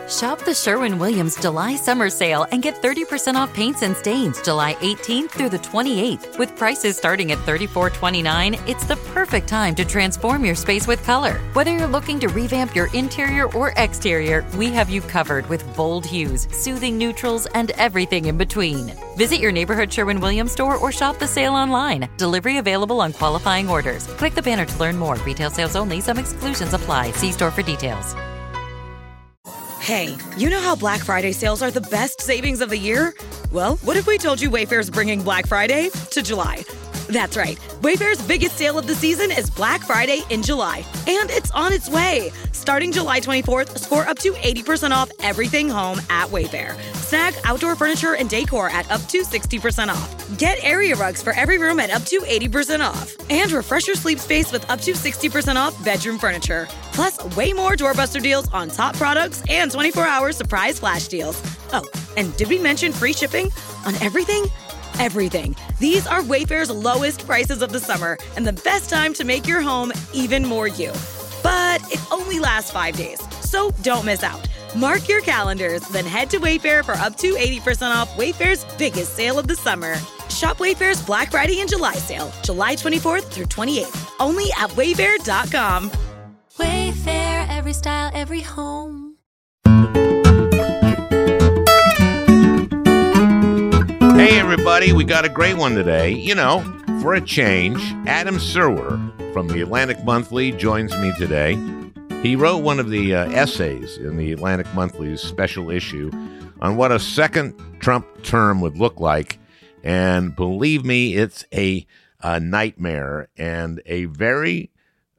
Shop the Sherwin-Williams July Summer Sale and get 30% off paints and stains July 18th through the 28th. With prices starting at $34.29, it's the perfect time to transform your space with color. Whether you're looking to revamp your interior or exterior, we have you covered with bold hues, soothing neutrals, and everything in between. Visit your neighborhood Sherwin-Williams store or shop the sale online. Delivery available on qualifying orders. Click the banner to learn more. Retail sales only. Some exclusions apply. See store for details. Hey, you know how Black Friday sales are the best savings of the year? Well, what if we told you Wayfair's bringing Black Friday to July? That's right. Wayfair's biggest sale of the season is Black Friday in July. And it's on its way. Starting July 24th, score up to 80% off everything home at Wayfair. Snag outdoor furniture and decor at up to 60% off. Get area rugs for every room at up to 80% off. And refresh your sleep space with up to 60% off bedroom furniture. Plus, way more doorbuster deals on top products and 24-hour surprise flash deals. Oh, and did we mention free shipping on everything? Everything. These are Wayfair's lowest prices of the summer and the best time to make your home even more you. But it only lasts 5 days, so don't miss out. Mark your calendars, then head to Wayfair for up to 80% off Wayfair's biggest sale of the summer. Shop Wayfair's Black Friday and July sale, July 24th through 28th, only at Wayfair.com. Wayfair, every style, every home. Hey everybody, we got a great one today. You know, for a change, Adam Serwer from the Atlantic Monthly joins me today. He wrote one of the essays in the Atlantic Monthly's special issue on what a second Trump term would look like. And believe me, it's a nightmare, and a very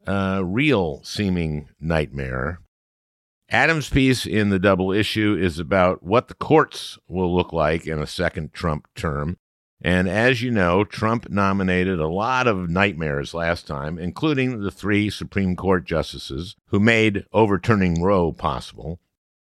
real-seeming nightmare. Adam's piece in the double issue is about what the courts will look like in a second Trump term. And as you know, Trump nominated a lot of nightmares last time, including the 3 Supreme Court justices who made overturning Roe possible.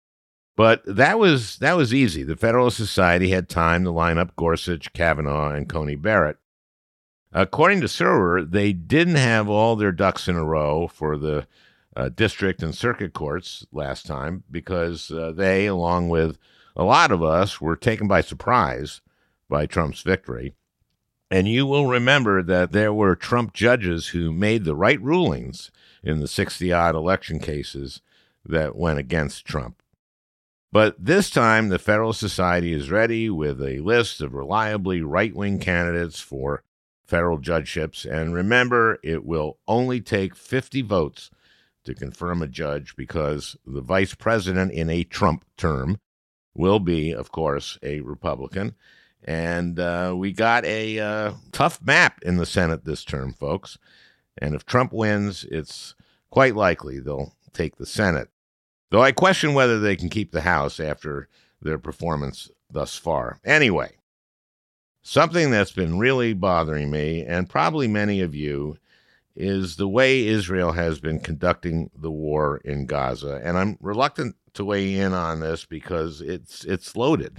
But that was easy. The Federalist Society had time to line up Gorsuch, Kavanaugh, and Coney Barrett. According to Serwer, they didn't have all their ducks in a row for the district and circuit courts last time because they, along with a lot of us, were taken by surprise by Trump's victory. And you will remember that there were Trump judges who made the right rulings in the 60-odd election cases that went against Trump. But this time, the Federalist Society is ready with a list of reliably right-wing candidates for federal judgeships. And remember, it will only take 50 votes to confirm a judge because the vice president in a Trump term will be, of course, a Republican. And we got a tough map in the Senate this term, folks. And if Trump wins, it's quite likely they'll take the Senate. Though I question whether they can keep the House after their performance thus far. Anyway, something that's been really bothering me, and probably many of you, is the way Israel has been conducting the war in Gaza. And I'm reluctant to weigh in on this because it's loaded.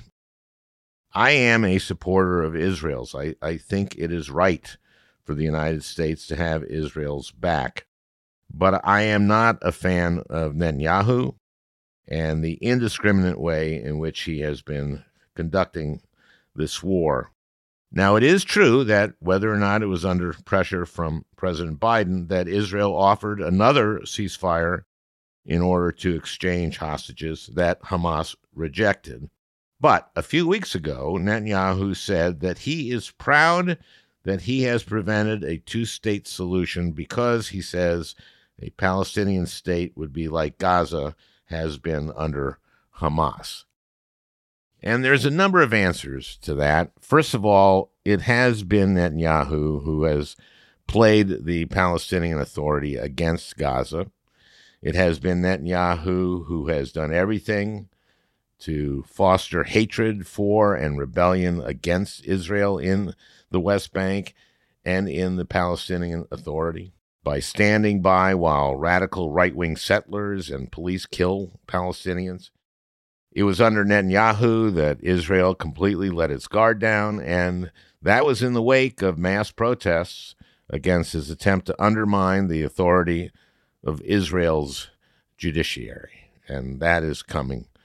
I am a supporter of Israel's. I think it is right for the United States to have Israel's back. But I am not a fan of Netanyahu and the indiscriminate way in which he has been conducting this war. Now, it is true that whether or not it was under pressure from President Biden, that Israel offered another ceasefire in order to exchange hostages that Hamas rejected. But a few weeks ago, Netanyahu said that he is proud that he has prevented a two-state solution because, he says, a Palestinian state would be like Gaza has been under Hamas. And there's a number of answers to that. First of all, it has been Netanyahu who has played the Palestinian Authority against Gaza. It has been Netanyahu who has done everything to foster hatred for and rebellion against Israel in the West Bank and in the Palestinian Authority by standing by while radical right-wing settlers and police kill Palestinians. It was under Netanyahu that Israel completely let its guard down, and that was in the wake of mass protests against his attempt to undermine the authority of Israel's judiciary. And that is coming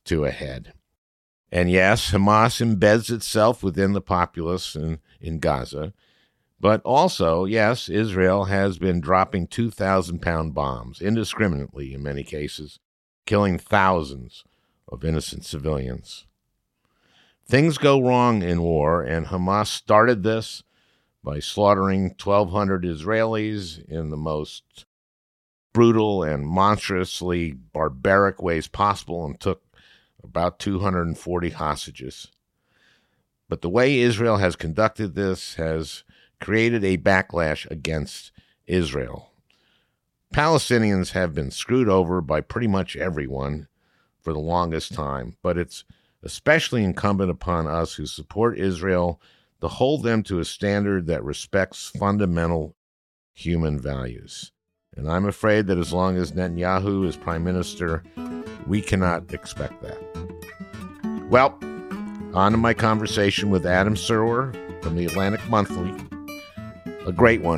to a head. And yes, Hamas embeds itself within the populace in Gaza. But also, yes, Israel has been dropping 2,000-pound bombs indiscriminately in many cases, killing thousands of innocent civilians. Things go wrong in war, and Hamas started this by slaughtering 1,200 Israelis in the most brutal and monstrously barbaric ways possible and took about 240 hostages. But the way Israel has conducted this has created a backlash against Israel. Palestinians have been screwed over by pretty much everyone for the longest time, but it's especially incumbent upon us who support Israel to hold them to a standard that respects fundamental human values. And I'm afraid that as long as Netanyahu is prime minister, we cannot expect that. Well, on to my conversation with Adam Serwer from the Atlantic Monthly. A great one,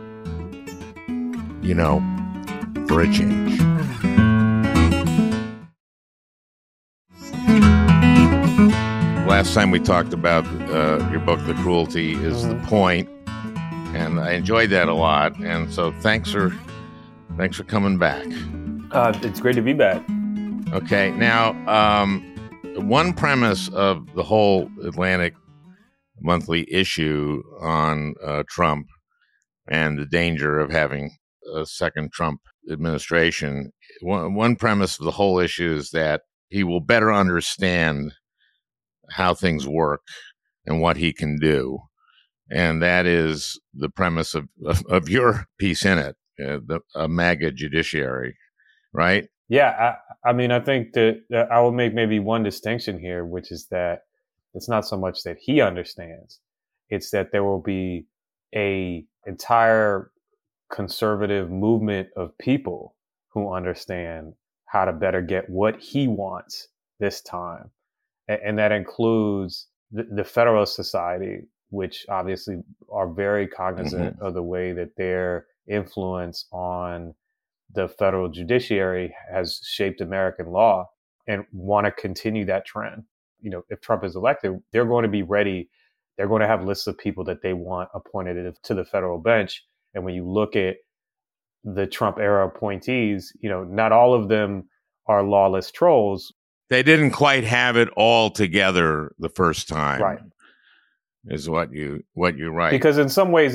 for a change. Last time we talked about your book, The Cruelty is the Point, and I enjoyed that a lot. And so thanks for coming back. It's great to be back. Okay, now one premise of the whole Atlantic Monthly issue on Trump and the danger of having a second Trump administration. One premise of the whole issue is that he will better understand how things work and what he can do. And that is the premise of your piece in it, a MAGA judiciary, right? Yeah, I mean, I think that I will make maybe one distinction here, which is that it's not so much that he understands, it's that there will be a entire conservative movement of people who understand how to better get what he wants this time. And that includes the Federalist Society, which obviously are very cognizant of the way that their influence on the federal judiciary has shaped American law and want to continue that trend. If Trump is elected, they're going to be ready. They're going to have lists of people that they want appointed to the federal bench. And when you look at the Trump era appointees, not all of them are lawless trolls. They didn't quite have it all together the first time. Right. Is what you write. Because in some ways,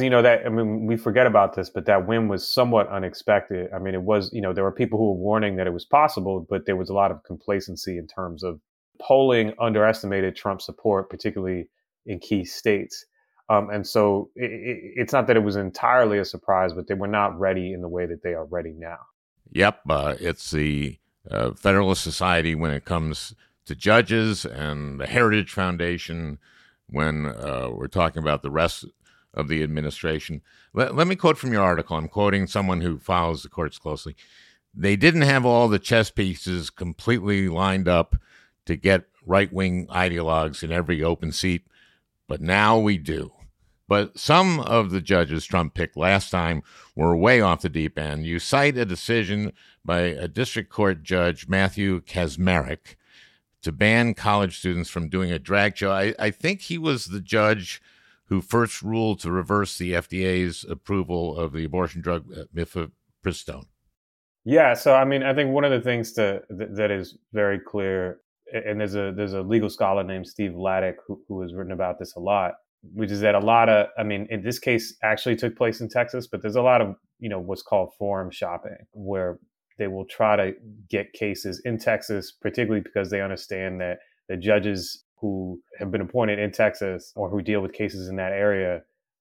we forget about this, but that win was somewhat unexpected. I mean, it was, there were people who were warning that it was possible, but there was a lot of complacency in terms of polling underestimated Trump's support, particularly in key states. And so it's not that it was entirely a surprise, but they were not ready in the way that they are ready now. Yep. It's the Federalist Society when it comes to judges, and the Heritage Foundation when we're talking about the rest of the administration. Let me quote from your article. I'm quoting someone who follows the courts closely. They didn't have all the chess pieces completely lined up to get right-wing ideologues in every open seat, but now we do. But some of the judges Trump picked last time were way off the deep end. You cite a decision by a district court judge, Matthew Kacsmaryk, to ban college students from doing a drag show. I think he was the judge who first ruled to reverse the FDA's approval of the abortion drug mifepristone. Yeah, so I mean, I think one of the things that is very clear, and there's a legal scholar named Steve Vladeck who has written about this a lot, which is that a lot of, I mean, in this case actually took place in Texas, but there's a lot of, what's called forum shopping, where they will try to get cases in Texas, particularly because they understand that the judges who have been appointed in Texas or who deal with cases in that area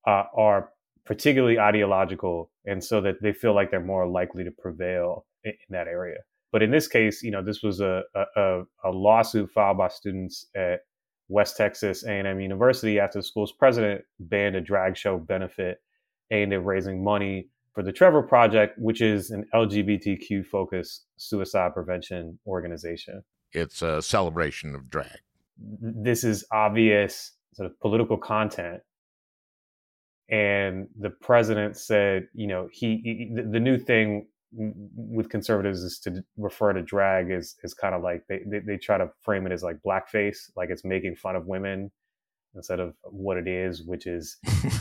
are particularly ideological, and so that they feel like they're more likely to prevail in that area. But in this case, this was a lawsuit filed by students at West Texas A&M University after the school's president banned a drag show benefit aimed at raising money for the Trevor Project, which is an LGBTQ-focused suicide prevention organization. It's a celebration of drag. This is obvious sort of political content. And the president said, the new thing with conservatives is to refer to drag is kind of like they try to frame it as like blackface, like it's making fun of women instead of what it is, which is,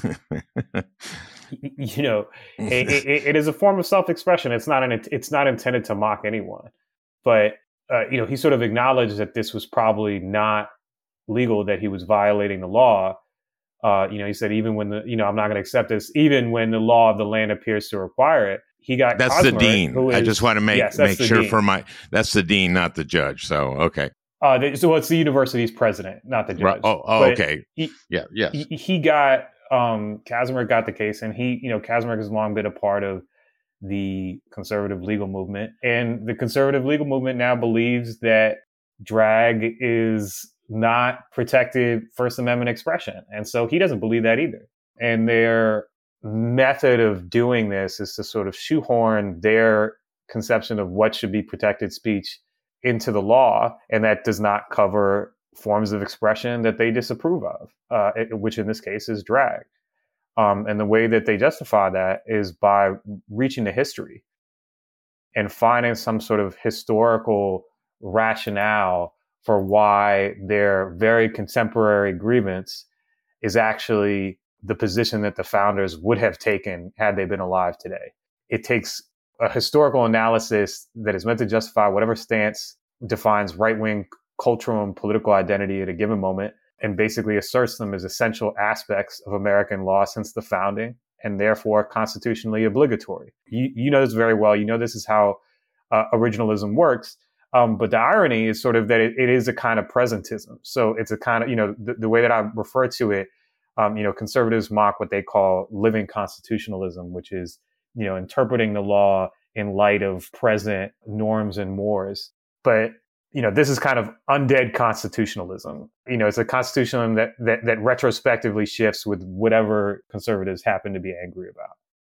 it is a form of self-expression. It's not intended to mock anyone, but he sort of acknowledged that this was probably not legal, that he was violating the law. He said, even when I'm not going to accept this, even when the law of the land appears to require it. He got that's Cosmer, the dean. I just want to make sure dean. That's the dean, not the judge. So okay. So it's the university's president, not the judge. Right. Oh, okay. Yes. He got Kacsmaryk got the case, and Kacsmaryk has long been a part of the conservative legal movement, and the conservative legal movement now believes that drag is not protected First Amendment expression, and so he doesn't believe that either. And their method of doing this is to sort of shoehorn their conception of what should be protected speech into the law, and that does not cover forms of expression that they disapprove of, which in this case is drag. And the way that they justify that is by reaching the history and finding some sort of historical rationale for why their very contemporary grievance is actually the position that the founders would have taken had they been alive today. It takes a historical analysis that is meant to justify whatever stance defines right-wing cultural and political identity at a given moment, and basically asserts them as essential aspects of American law since the founding, and therefore constitutionally obligatory. You know this very well. You know this is how originalism works. But the irony is sort of that it is a kind of presentism. So it's a kind of, the way that I refer to it, conservatives mock what they call living constitutionalism, which is, interpreting the law in light of present norms and mores. But, this is kind of undead constitutionalism. It's a constitutionalism that retrospectively shifts with whatever conservatives happen to be angry about.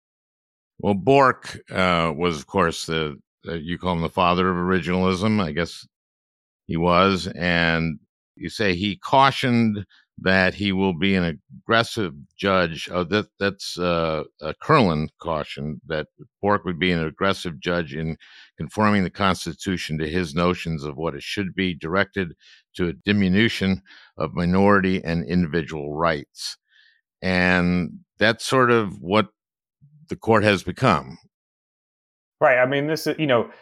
Well, Bork was, of course, you call him the father of originalism. I guess he was. And you say he cautioned that he will be an aggressive judge. That's Kurland cautioned that Bork would be an aggressive judge in conforming the Constitution to his notions of what it should be, directed to a diminution of minority and individual rights. And that's sort of what the court has become. Right. I mean, this is,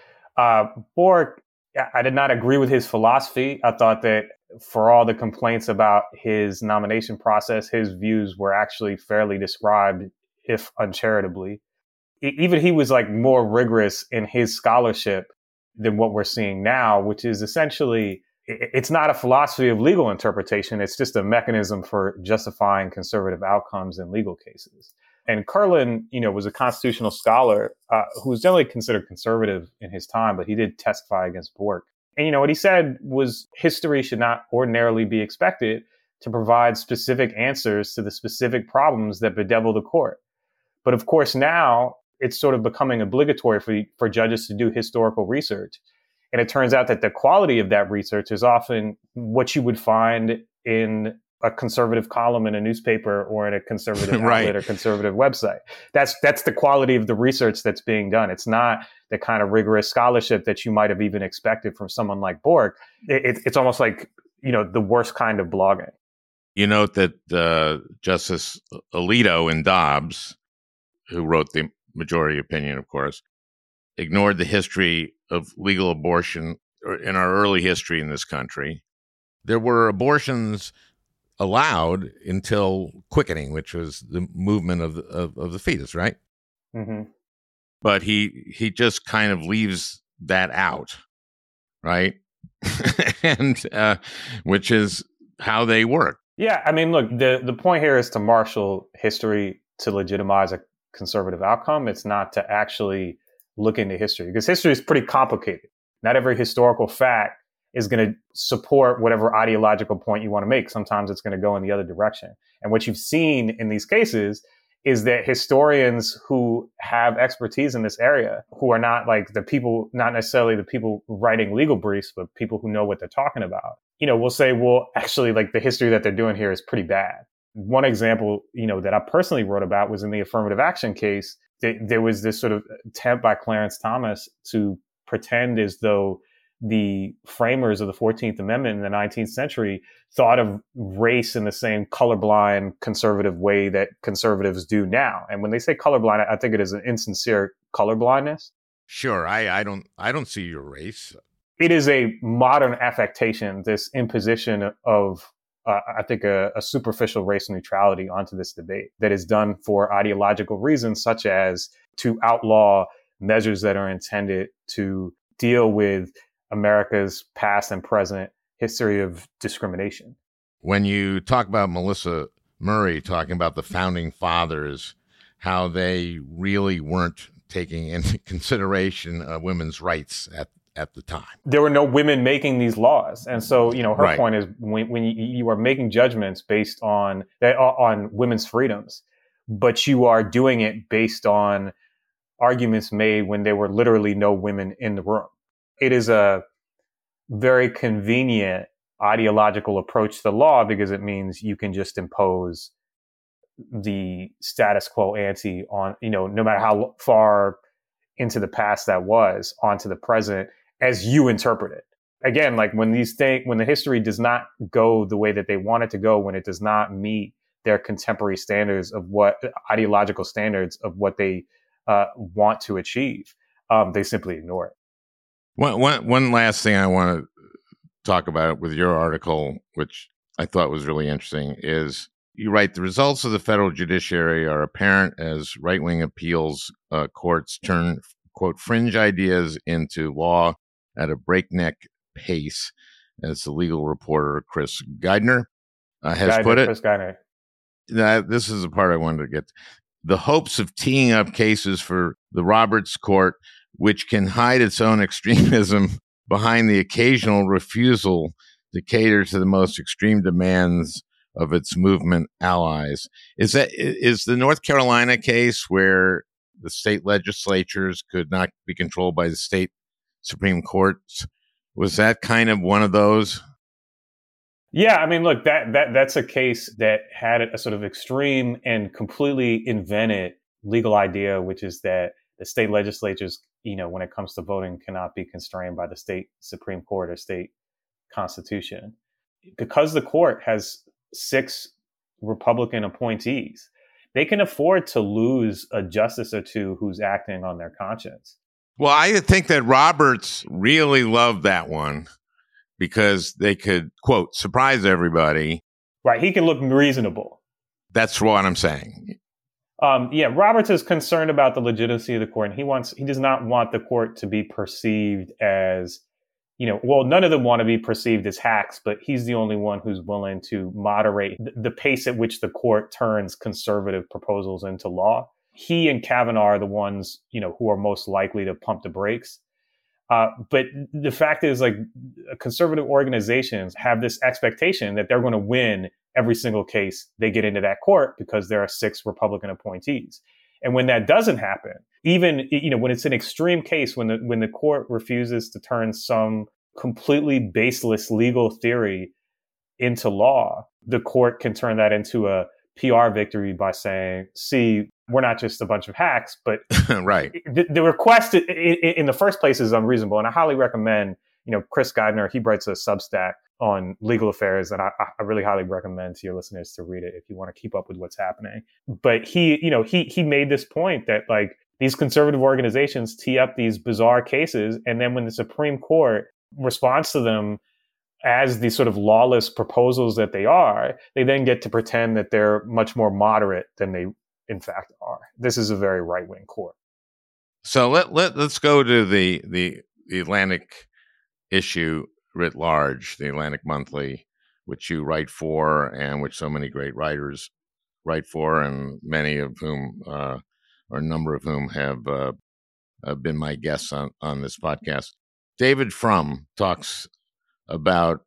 Bork, I did not agree with his philosophy. I thought that for all the complaints about his nomination process, his views were actually fairly described, if uncharitably. Even he was like more rigorous in his scholarship than what we're seeing now, which is essentially, it's not a philosophy of legal interpretation. It's just a mechanism for justifying conservative outcomes in legal cases. And Kurland, was a constitutional scholar who was generally considered conservative in his time, but he did testify against Bork. And, what he said was history should not ordinarily be expected to provide specific answers to the specific problems that bedevil the court. But of course, now it's sort of becoming obligatory for judges to do historical research. And it turns out that the quality of that research is often what you would find in a conservative column in a newspaper or in a conservative right. outlet or conservative website. That's the quality of the research that's being done. It's not the kind of rigorous scholarship that you might have even expected from someone like Bork. It's almost like, the worst kind of blogging. You note that Justice Alito in Dobbs, who wrote the majority opinion, of course, ignored the history of legal abortion in our early history in this country. There were abortions allowed until quickening, which was the movement of the fetus, right? Mm-hmm. But he just kind of leaves that out, right? And which is how they work. Yeah, I mean, look, the point here is to marshal history to legitimize a conservative outcome. It's not to actually look into history, because history is pretty complicated. Not every historical fact is going to support whatever ideological point you want to make. Sometimes it's going to go in the other direction. And what you've seen in these cases is that historians who have expertise in this area, who are not like the people, not necessarily the people writing legal briefs, but people who know what they're talking about, will say, well, actually, like the history that they're doing here is pretty bad. One example, that I personally wrote about was in the affirmative action case. there was this sort of attempt by Clarence Thomas to pretend as though the framers of the 14th Amendment in the 19th century thought of race in the same colorblind conservative way that conservatives do now. And when they say colorblind, I think it is an insincere colorblindness. Sure, I don't see your race. It is a modern affectation, this imposition of, I think, a superficial race neutrality onto this debate that is done for ideological reasons, such as to outlaw measures that are intended to deal with America's past and present history of discrimination. When you talk about Melissa Murray talking about the founding fathers, how they really weren't taking into consideration women's rights at the time. There were no women making these laws. And so, her Right. point is when you are making judgments based on women's freedoms, but you are doing it based on arguments made when there were literally no women in the room. It is a very convenient ideological approach to the law because it means you can just impose the status quo ante on, no matter how far into the past that was, onto the present as you interpret it. Again, like when the history does not go the way that they want it to go, when it does not meet their contemporary standards of ideological standards of what they want to achieve, they simply ignore it. One last thing I want to talk about with your article, which I thought was really interesting, is you write, the results of the federal judiciary are apparent as right-wing appeals courts turn, quote, fringe ideas into law at a breakneck pace, as the legal reporter Chris Geidner has put it. Chris Geidner. This is the part I wanted to get. The hopes of teeing up cases for the Roberts Court, which can hide its own extremism behind the occasional refusal to cater to the most extreme demands of its movement allies. Is the North Carolina case where the state legislatures could not be controlled by the state Supreme Courts? Was that kind of one of those? Yeah, I mean, look, that's a case that had a sort of extreme and completely invented legal idea, which is that the state legislatures, when it comes to voting, cannot be constrained by the state Supreme Court or state constitution. Because the court has 6 Republican appointees, they can afford to lose a justice or two who's acting on their conscience. Well, I think that Roberts really loved that one because they could, quote, surprise everybody. Right. He can look reasonable. That's what I'm saying. Roberts is concerned about the legitimacy of the court, and he does not want the court to be perceived as, none of them want to be perceived as hacks, but he's the only one who's willing to moderate the pace at which the court turns conservative proposals into law. He and Kavanaugh are the ones, who are most likely to pump the brakes. But the fact is, like, conservative organizations have this expectation that they're going to win every single case they get into that court because there are 6 Republican appointees. And when that doesn't happen, even, when it's an extreme case, when the court refuses to turn some completely baseless legal theory into law, the court can turn that into a PR victory by saying, see, we're not just a bunch of hacks, but right. The request in the first place is unreasonable. And I highly recommend, Chris Geidner, he writes a Substack on legal affairs, and I really highly recommend to your listeners to read it if you want to keep up with what's happening. But he made this point that, like, these conservative organizations tee up these bizarre cases, and then when the Supreme Court responds to them as these sort of lawless proposals that they are, they then get to pretend that they're much more moderate than they in fact are. This is a very right-wing court. So let's go to the Atlantic issue writ large, the Atlantic Monthly, which you write for and which so many great writers write for, and many of whom, or a number of whom, have been my guests on this podcast. David Frum talks about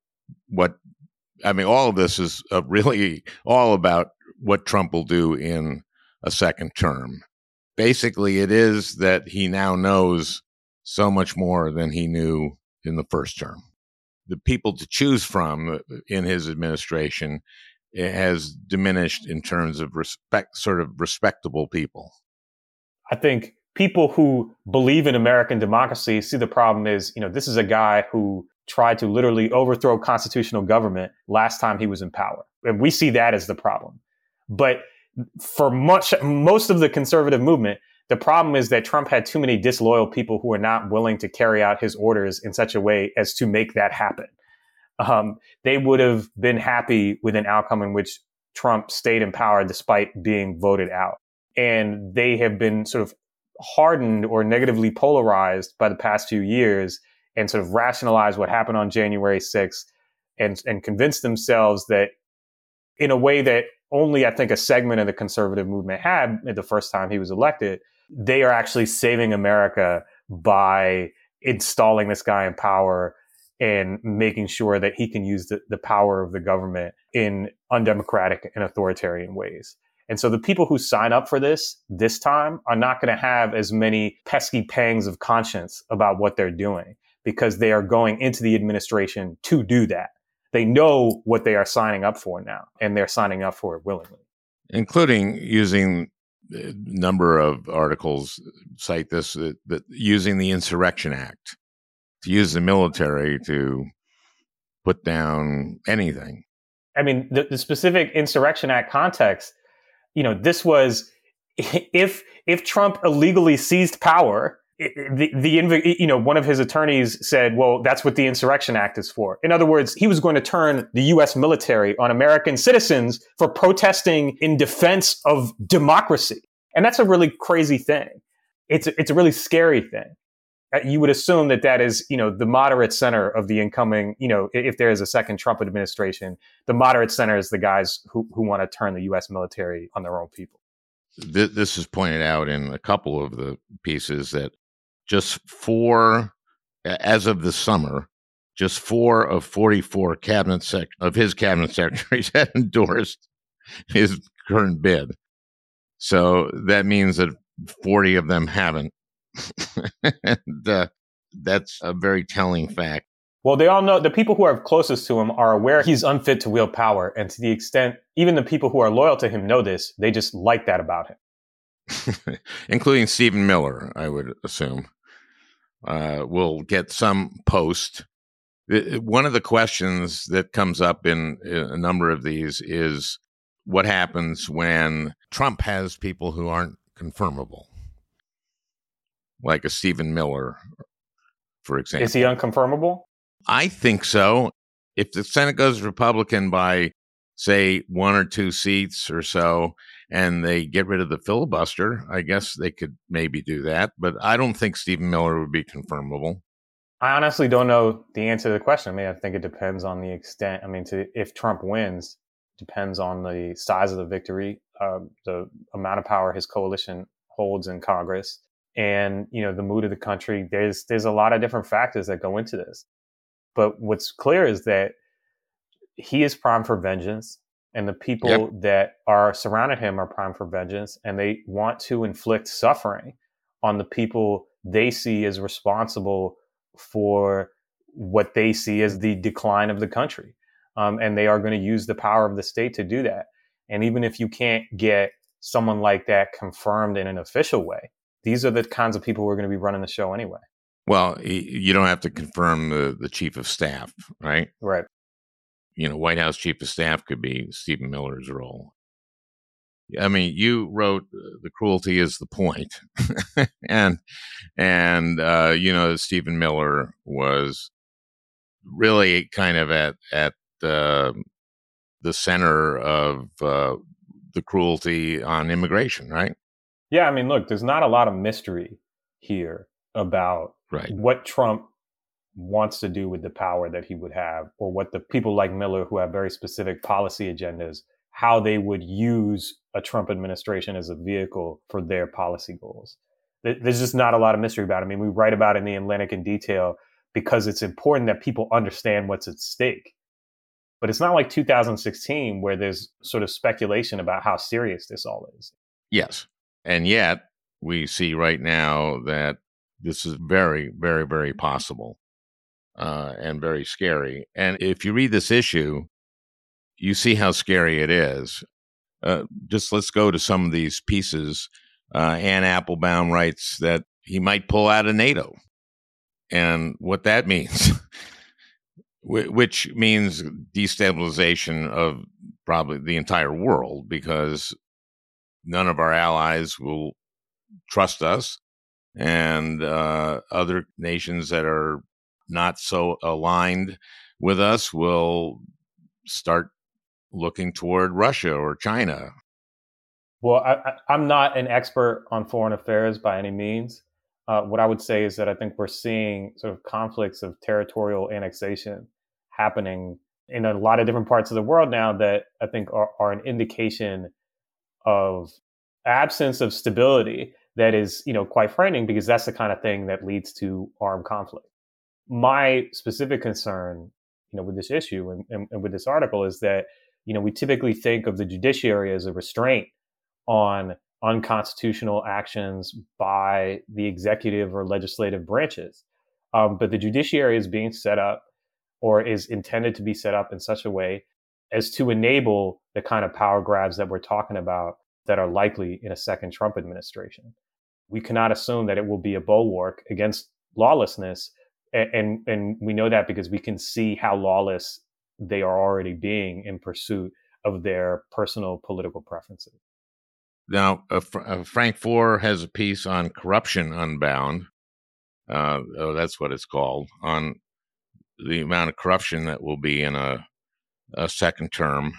all of this is really all about what Trump will do in a second term. Basically, it is that he now knows so much more than he knew in the first term. The people to choose from in his administration has diminished in terms of respectable people. I think people who believe in American democracy see the problem is, this is a guy who tried to literally overthrow constitutional government last time he was in power. And we see that as the problem. But for most of the conservative movement, the problem is that Trump had too many disloyal people who are not willing to carry out his orders in such a way as to make that happen. They would have been happy with an outcome in which Trump stayed in power despite being voted out. And they have been sort of hardened or negatively polarized by the past few years and sort of rationalized what happened on January 6th and convinced themselves that in a way that only, I think, a segment of the conservative movement had the first time he was elected, they are actually saving America by installing this guy in power and making sure that he can use the power of the government in undemocratic and authoritarian ways. And so the people who sign up for this time are not going to have as many pesky pangs of conscience about what they're doing because they are going into the administration to do that. They know what they are signing up for now, and they're signing up for it willingly. Including using a number of articles cite this, that using the Insurrection Act, to use the military to put down anything. I mean, the specific Insurrection Act context, this was if Trump illegally seized power, one of his attorneys said, well, that's what the Insurrection Act is for. In other words, he was going to turn the U.S. military on American citizens for protesting in defense of democracy. And that's a really crazy thing. It's a really scary thing. You would assume that is, the moderate center of the incoming, if there is a second Trump administration, the moderate center is the guys who want to turn the U.S. military on their own people. This is pointed out in a couple of the pieces that as of the summer, just 4 of 44 of his cabinet secretaries had endorsed his current bid. So that means that 40 of them haven't. And that's a very telling fact. Well, they all know, the people who are closest to him are aware he's unfit to wield power. And to the extent, even the people who are loyal to him know this, they just like that about him. Including Stephen Miller, I would assume, will get some post. One of the questions that comes up in a number of these is what happens when Trump has people who aren't confirmable, like a Stephen Miller, for example. Is he unconfirmable? I think so. If the Senate goes Republican by, say, 1 or 2 seats or so, and they get rid of the filibuster, I guess they could maybe do that. But I don't think Stephen Miller would be confirmable. I honestly don't know the answer to the question. I mean, I think it depends on the extent. I mean, if Trump wins, depends on the size of the victory, the amount of power his coalition holds in Congress, and the mood of the country. There's a lot of different factors that go into this. But what's clear is that he is primed for vengeance, and the people that are surrounding him are primed for vengeance, and they want to inflict suffering on the people they see as responsible for what they see as the decline of the country. And they are going to use the power of the state to do that. And even if you can't get someone like that confirmed in an official way, these are the kinds of people who are going to be running the show anyway. Well, you don't have to confirm the chief of staff, right? Right. White House chief of staff could be Stephen Miller's role. I mean, you wrote the cruelty is the point. and Stephen Miller was really kind of at the center of the cruelty on immigration, right? Yeah, I mean, look, there's not a lot of mystery here about what Trump wants to do with the power that he would have, or what the people like Miller who have very specific policy agendas, how they would use a Trump administration as a vehicle for their policy goals. There's just not a lot of mystery about it. I mean, we write about it in The Atlantic in detail because it's important that people understand what's at stake. But it's not like 2016 where there's sort of speculation about how serious this all is. Yes. And yet we see right now that this is very, very, very possible and very scary. And if you read this issue, you see how scary it is. Just let's go to some of these pieces. Ann Applebaum writes that he might pull out of NATO. And what that means, which means destabilization of probably the entire world, because none of our allies will trust us. And other nations that are not so aligned with us will start looking toward Russia or China. Well, I'm not an expert on foreign affairs by any means. What I would say is that I think we're seeing sort of conflicts of territorial annexation happening in a lot of different parts of the world now that I think are an indication of absence of stability that is, quite frightening, because that's the kind of thing that leads to armed conflict. My specific concern, with this issue and with this article is that, we typically think of the judiciary as a restraint on unconstitutional actions by the executive or legislative branches. But the judiciary is being set up, or is intended to be set up in such a way as to enable the kind of power grabs that we're talking about that are likely in a second Trump administration. We cannot assume that it will be a bulwark against lawlessness. And we know that because we can see how lawless they are already being in pursuit of their personal political preferences. Now, Frank Foer has a piece on Corruption Unbound. That's what it's called, on the amount of corruption that will be in a second term.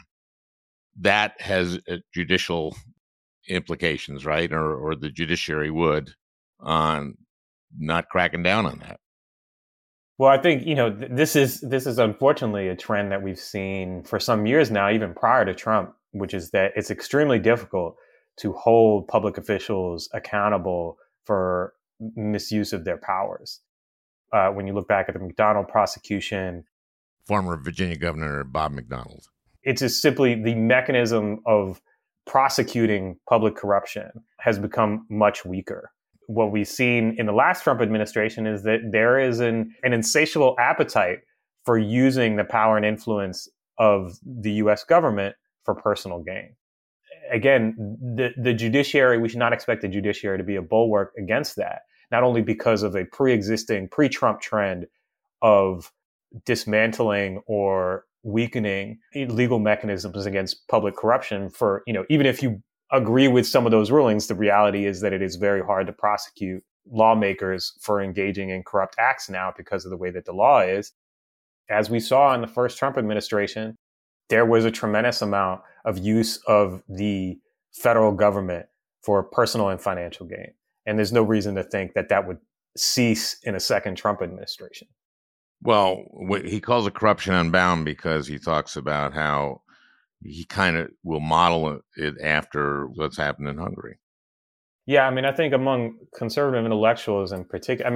That has judicial implications, right? Or the judiciary would, on not cracking down on that. Well, I think, this is unfortunately a trend that we've seen for some years now, even prior to Trump, which is that it's extremely difficult to hold public officials accountable for misuse of their powers. When you look back at the McDonald prosecution, former Virginia Governor Bob McDonald, it's just simply the mechanism of prosecuting public corruption has become much weaker. What we've seen in the last Trump administration is that there is an insatiable appetite for using the power and influence of the U.S. government for personal gain. Again, the judiciary, we should not expect the judiciary to be a bulwark against that, not only because of a pre-existing, pre-Trump trend of dismantling or weakening legal mechanisms against public corruption for, even if you agree with some of those rulings, the reality is that it is very hard to prosecute lawmakers for engaging in corrupt acts now because of the way that the law is. As we saw in the first Trump administration, there was a tremendous amount of use of the federal government for personal and financial gain. And there's no reason to think that that would cease in a second Trump administration. Well, he calls it Corruption Unbound because he talks about how he kind of will model it after what's happened in Hungary. Yeah, I think among conservative intellectuals in particular,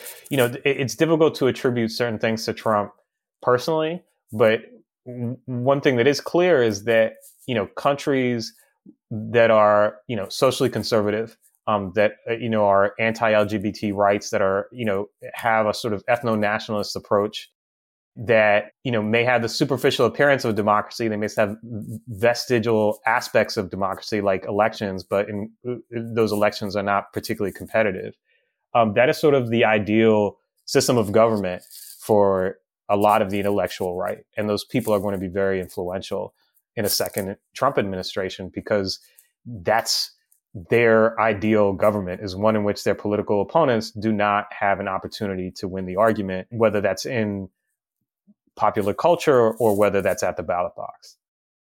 it's difficult to attribute certain things to Trump personally, but one thing that is clear is that, countries that are, socially conservative, that, are anti-LGBT rights, that are, have a sort of ethno-nationalist approach, that, may have the superficial appearance of democracy. They may have vestigial aspects of democracy like elections, but those elections are not particularly competitive. That is sort of the ideal system of government for a lot of the intellectual right. And those people are going to be very influential in a second Trump administration because that's their ideal government, is one in which their political opponents do not have an opportunity to win the argument, whether that's in popular culture or whether that's at the ballot box.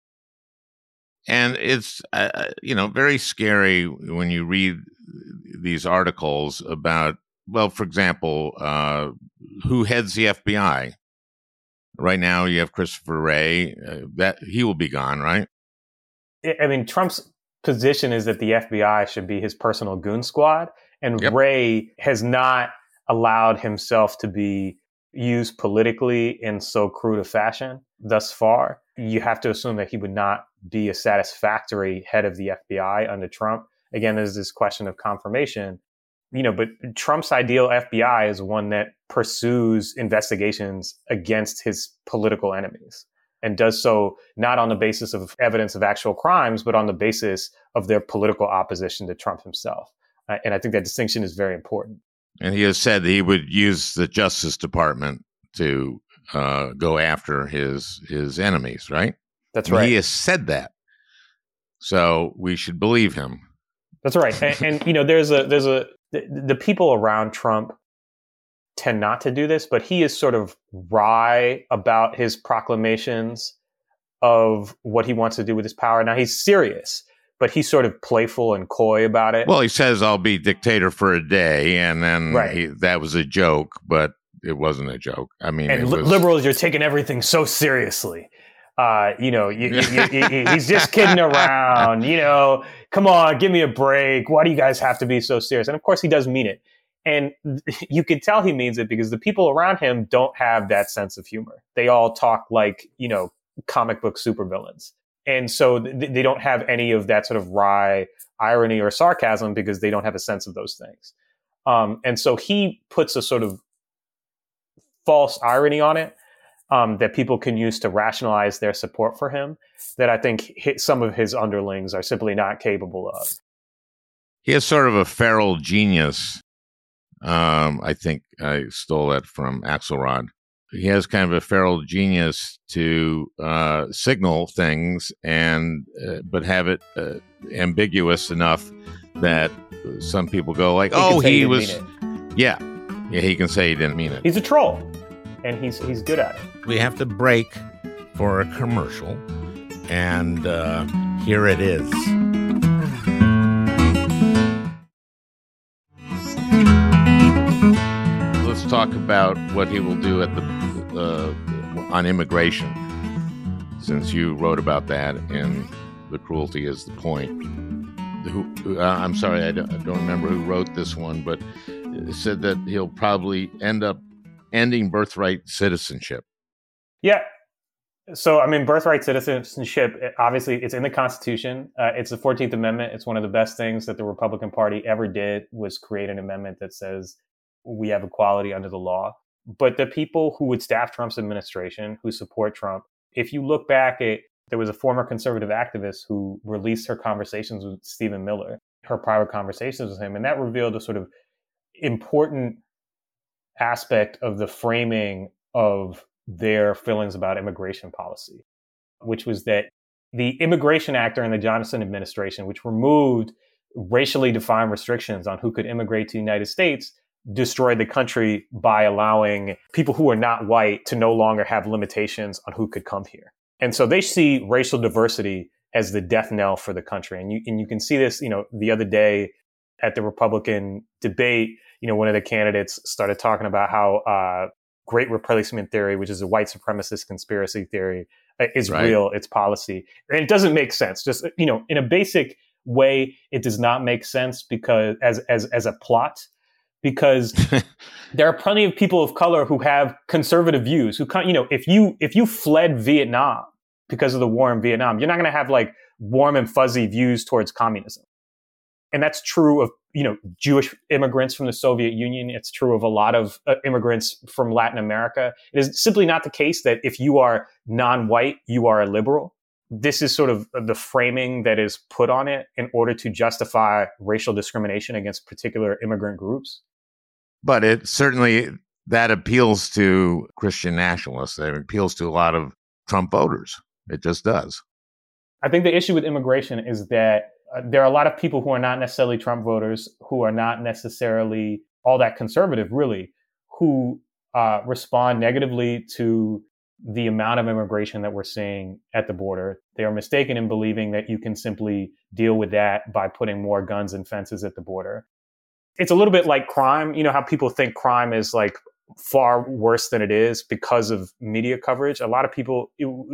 And it's, very scary when you read these articles about, well, for example, who heads the FBI? Right now, you have Christopher Wray. That he will be gone, right? Trump's position is that the FBI should be his personal goon squad, and Yep. Wray has not allowed himself to be used politically in so crude a fashion thus far. You have to assume that he would not be a satisfactory head of the FBI under Trump. Again, there's this question of confirmation. But Trump's ideal FBI is one that pursues investigations against his political enemies. and does so not on the basis of evidence of actual crimes, but on the basis of their political opposition to Trump himself. And I think that distinction is very important. And he has said that he would use the Justice Department to go after his enemies, right? That's right. He has said that. So we should believe him. That's right. And the people around Trump tend not to do this, but he is sort of wry about his proclamations of what he wants to do with his power. Now, he's serious, but he's sort of playful and coy about it. Well, he says, I'll be dictator for a day, and then that was a joke, but it wasn't a joke. I mean, and liberals, you're taking everything so seriously. He's just kidding around. Come on, give me a break. Why do you guys have to be so serious? And of course, he does mean it. And you can tell he means it because the people around him don't have that sense of humor. They all talk like, comic book supervillains. And so they don't have any of that sort of wry irony or sarcasm because they don't have a sense of those things. And so he puts a sort of false irony on it that people can use to rationalize their support for him that I think some of his underlings are simply not capable of. He has sort of a feral genius. I think I stole that from Axelrod. He has kind of a feral genius to signal things but have it ambiguous enough that some people go like, he was. Yeah, he can say he didn't mean it. He's a troll, and he's good at it. We have to break for a commercial, and here it is. Let's talk about what he will do at on immigration, since you wrote about that in The Cruelty is the Point. I'm sorry, I don't remember who wrote this one, but it said that he'll probably end up ending birthright citizenship. Yeah. So, birthright citizenship, obviously, it's in the Constitution. It's the 14th Amendment. It's one of the best things that the Republican Party ever did was create an amendment that says we have equality under the law. But the people who would staff Trump's administration, who support Trump, if you look back there was a former conservative activist who released her conversations with Stephen Miller, her private conversations with him, and that revealed a sort of important aspect of the framing of their feelings about immigration policy, which was that the Immigration Act during the Johnson administration, which removed racially defined restrictions on who could immigrate to the United States, destroyed the country by allowing people who are not white to no longer have limitations on who could come here. And so they see racial diversity as the death knell for the country. And you can see this, the other day at the Republican debate, one of the candidates started talking about how great replacement theory, which is a white supremacist conspiracy theory, is real, it's policy. And it doesn't make sense. Just, in a basic way, it does not make sense because as a plot, because there are plenty of people of color who have conservative views who if you fled Vietnam because of the war in Vietnam, you're not going to have like warm and fuzzy views towards communism. And that's true of, Jewish immigrants from the Soviet Union. It's true of a lot of immigrants from Latin America. It is simply not the case that if you are non-white, you are a liberal. This is sort of the framing that is put on it in order to justify racial discrimination against particular immigrant groups. But it certainly, that appeals to Christian nationalists. It appeals to a lot of Trump voters. It just does. I think the issue with immigration is that there are a lot of people who are not necessarily Trump voters, who are not necessarily all that conservative, really, who respond negatively to the amount of immigration that we're seeing at the border. They are mistaken in believing that you can simply deal with that by putting more guns and fences at the border. It's a little bit like crime. You know how people think crime is like far worse than it is because of media coverage? A lot of people,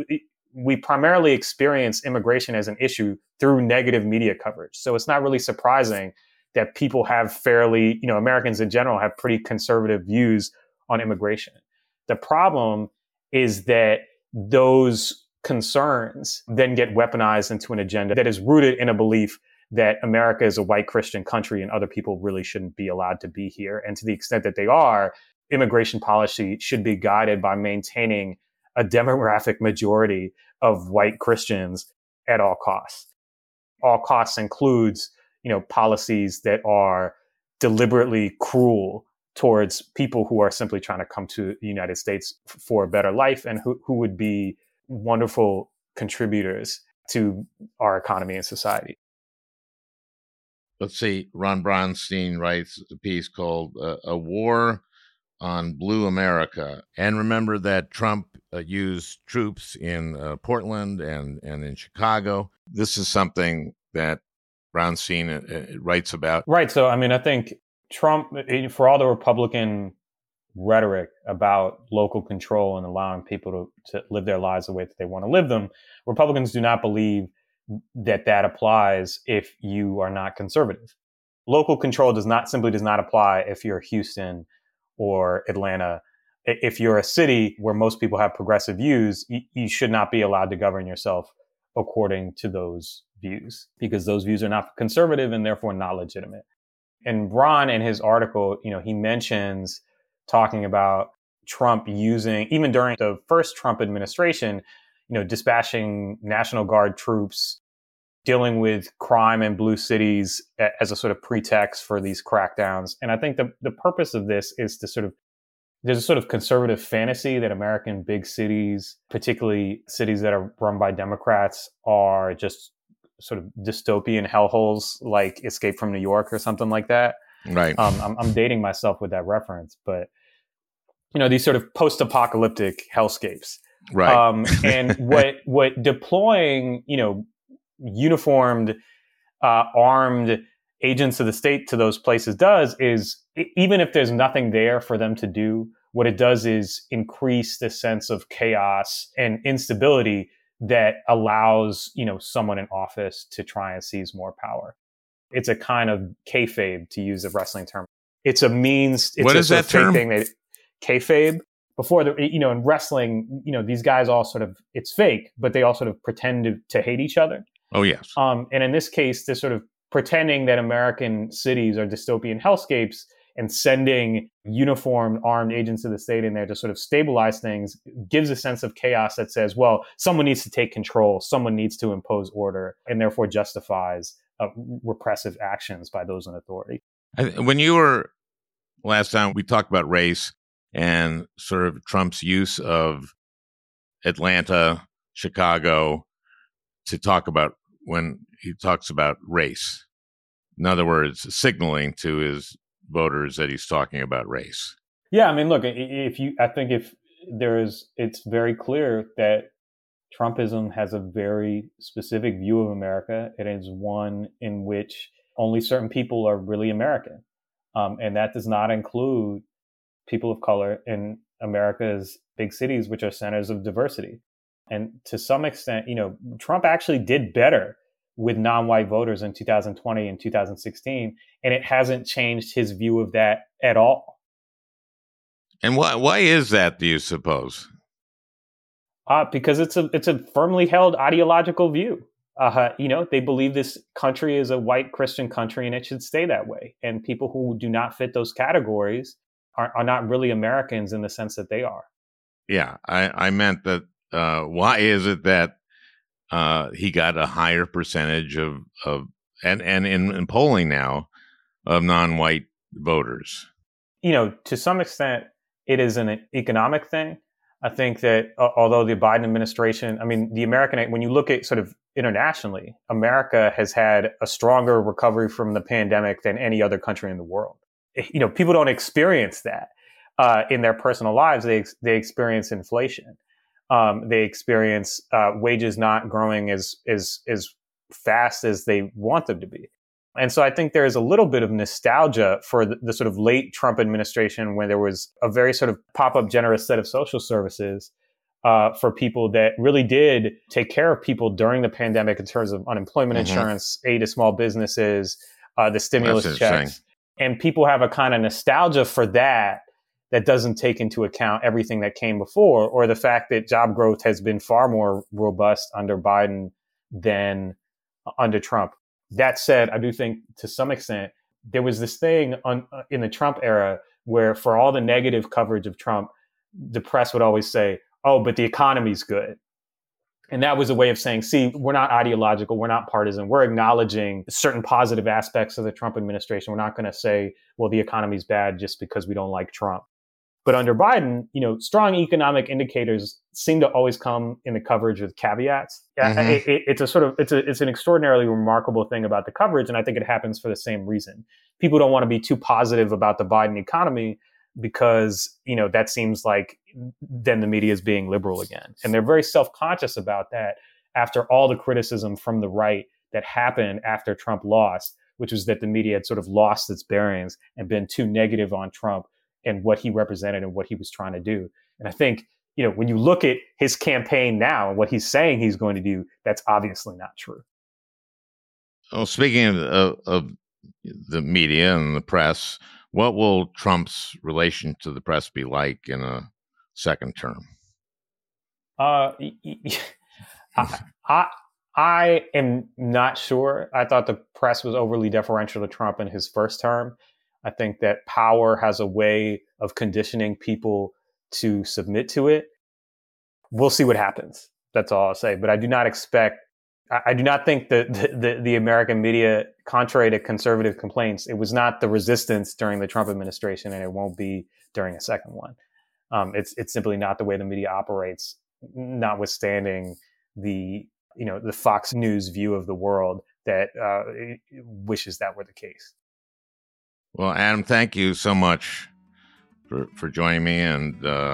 we primarily experience immigration as an issue through negative media coverage. So it's not really surprising that people have fairly, Americans in general have pretty conservative views on immigration. The problem is that those concerns then get weaponized into an agenda that is rooted in a belief that America is a white Christian country and other people really shouldn't be allowed to be here. And to the extent that they are, immigration policy should be guided by maintaining a demographic majority of white Christians at all costs. All costs includes, policies that are deliberately cruel towards people who are simply trying to come to the United States for a better life and who would be wonderful contributors to our economy and society. Let's see. Ron Bronstein writes a piece called A War on Blue America. And remember that Trump used troops in Portland and in Chicago. This is something that Bronstein writes about. Right. So, I think Trump, for all the Republican rhetoric about local control and allowing people to live their lives the way that they want to live them, Republicans do not believe that applies if you are not conservative. Local control does not apply if you're Houston or Atlanta. If you're a city where most people have progressive views, you should not be allowed to govern yourself according to those views, because those views are not conservative and therefore not legitimate. And Ron, in his article, he mentions talking about Trump using, even during the first Trump administration, dispatching National Guard troops, dealing with crime in blue cities as a sort of pretext for these crackdowns. And I think the purpose of this is to there's a sort of conservative fantasy that American big cities, particularly cities that are run by Democrats, are just sort of dystopian hellholes like Escape from New York or something like that. Right. I'm dating myself with that reference, but these sort of post-apocalyptic hellscapes. Right. And what deploying, uniformed, armed agents of the state to those places does is, even if there's nothing there for them to do, what it does is increase the sense of chaos and instability that allows, someone in office to try and seize more power. It's a kind of kayfabe, to use a wrestling term. It's a means. It's what a is that term? thing that kayfabe. Before in wrestling, these guys all sort of, it's fake, but they all sort of pretend to hate each other. Oh, yes. And in this case, they're sort of pretending that American cities are dystopian hellscapes and sending uniformed armed agents of the state in there to sort of stabilize things gives a sense of chaos that says, well, someone needs to take control, someone needs to impose order, and therefore justifies repressive actions by those in authority. When you were last time, we talked about race and sort of Trump's use of Atlanta, Chicago to talk about when he talks about race. In other words, signaling to his voters that he's talking about race. Yeah, look, it's very clear that Trumpism has a very specific view of America. It is one in which only certain people are really American. And that does not include people of color in America's big cities, which are centers of diversity. And to some extent, Trump actually did better with non-white voters in 2020 and 2016, and it hasn't changed his view of that at all. And why is that, do you suppose? Because it's a firmly held ideological view. They believe this country is a white Christian country and it should stay that way. And people who do not fit those categories are not really Americans in the sense that they are. Yeah, I meant that. Why is it that he got a higher percentage of and in polling now of non-white voters? To some extent, it is an economic thing. I think that although the Biden administration, when you look at sort of internationally, America has had a stronger recovery from the pandemic than any other country in the world. People don't experience that in their personal lives. They experience inflation. They experience wages not growing as fast as they want them to be. And so I think there is a little bit of nostalgia for the sort of late Trump administration, when there was a very sort of pop-up generous set of social services for people that really did take care of people during the pandemic in terms of unemployment insurance, aid to small businesses, the stimulus checks. And people have a kind of nostalgia for that doesn't take into account everything that came before, or the fact that job growth has been far more robust under Biden than under Trump. That said, I do think to some extent there was this thing in the Trump era where, for all the negative coverage of Trump, the press would always say, oh, but the economy's good. And that was a way of saying, see, we're not ideological, we're not partisan, we're acknowledging certain positive aspects of the Trump administration. We're not going to say, well, the economy's bad just because we don't like Trump. But under Biden, strong economic indicators seem to always come in the coverage with caveats. It's an extraordinarily remarkable thing about the coverage, and I think it happens for the same reason. People don't want to be too positive about the Biden economy because, that seems like then the media is being liberal again. And they're very self-conscious about that after all the criticism from the right that happened after Trump lost, which was that the media had sort of lost its bearings and been too negative on Trump and what he represented and what he was trying to do. And I think, when you look at his campaign now and what he's saying he's going to do, that's obviously not true. Well, speaking of the media and the press, what will Trump's relation to the press be like in a second term? I am not sure. I thought the press was overly deferential to Trump in his first term. I think that power has a way of conditioning people to submit to it. We'll see what happens. That's all I'll say. But I do not think that the American media, contrary to conservative complaints, it was not the resistance during the Trump administration, and it won't be during a second one. It's simply not the way the media operates, notwithstanding the Fox News view of the world that wishes that were the case. Well, Adam, thank you so much for joining me, and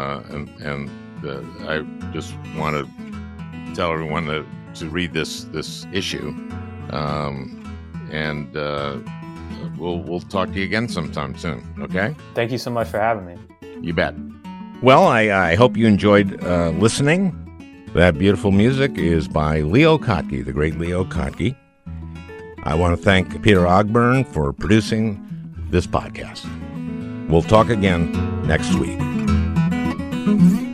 I just want to tell everyone to read this issue, and we'll talk to you again sometime soon. Okay? Thank you so much for having me. You bet. Well, I hope you enjoyed listening. That beautiful music is by Leo Kottke, the great Leo Kottke. I want to thank Peter Ogburn for producing this podcast. We'll talk again next week.